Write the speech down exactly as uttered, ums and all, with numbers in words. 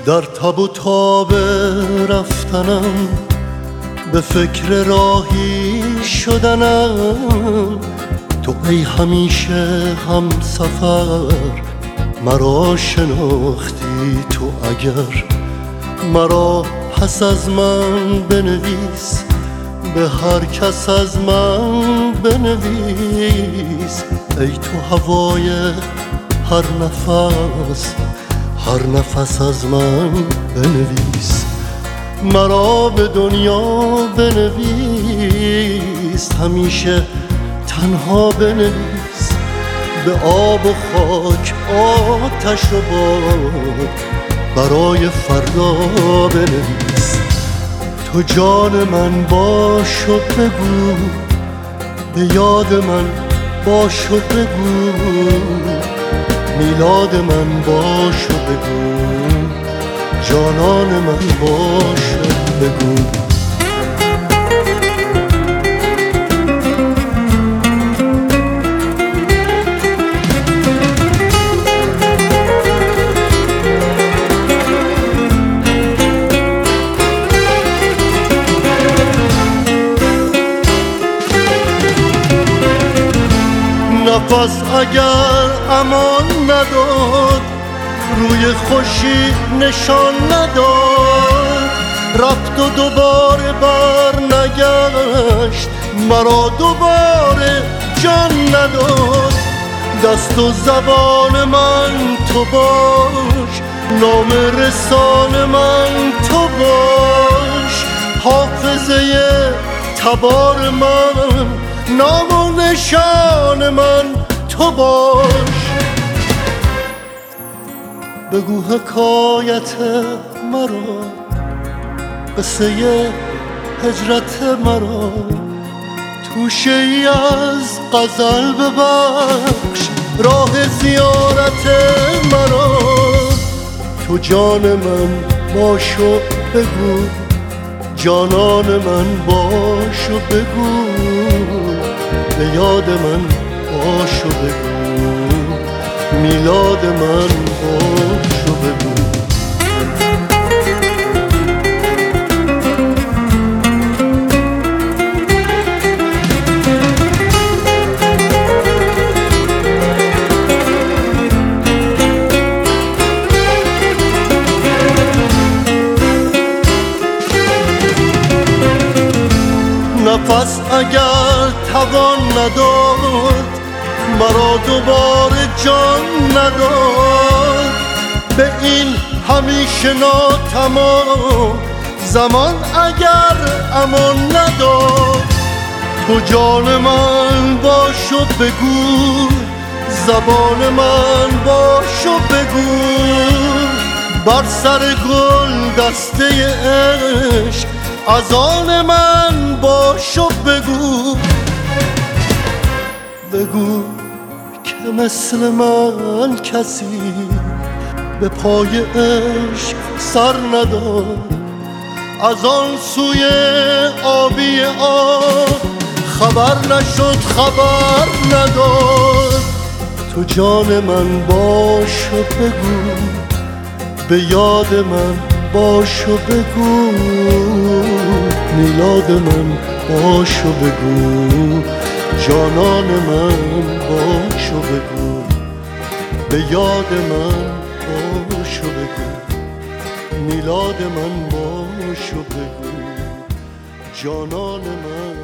در تب و تاب رفتنم، به فکر راهی شدنم. تو ای همیشه هم سفر مرا شناختی، تو اگر مرا پس از من بنویس، به هر کس از من بنویس. ای تو هوای هر نفس، هر نفس از من بنویس. مرا به دنیا بنویس، همیشه تنها بنویس. به آب و خاک، آتش و باد، برای فردا بنویس. تو جان من باش و بگو، به یاد من باش و بگو. میلاد من باش و بگو، جانان من باش و بگو. نفس اگر امان نداد، روی خوشی نشان نداد، رفت و دوباره بر نگشت، مرا دوباره جان نداد. دست و زبان من تو باش، نام رسان من تو باش. حافظه تبار من، نام و نشان من تو باش. بگو حکایت مرا، قصه هجرت مرا، توشه ای از غزل ببخش، راه زیارت مرا. تو جان من باش و بگو، جانان من باش و بگو. به یاد من باش و بگو، میلاد من باش و بگو. نفس اگر توان نداد، مرا دوباره جان نداد. به این همیشه ناتمام زمان اگر امان نداد. تو جان من باش و بگو، زبان من باش و بگو. بر سر گل دسته عشق، از آن من باش و بگو. بگو که مثل من کسی به پای عشق سر نداد، از آن سوی آبی آب خبر نشد، خبر نداد. تو جان من باش و بگو، به یاد من باش و بگو. میلاد من باش و بگو، جانان من باش و بگو. به یاد من باش و بگو، میلاد من باش و بگو. جانان من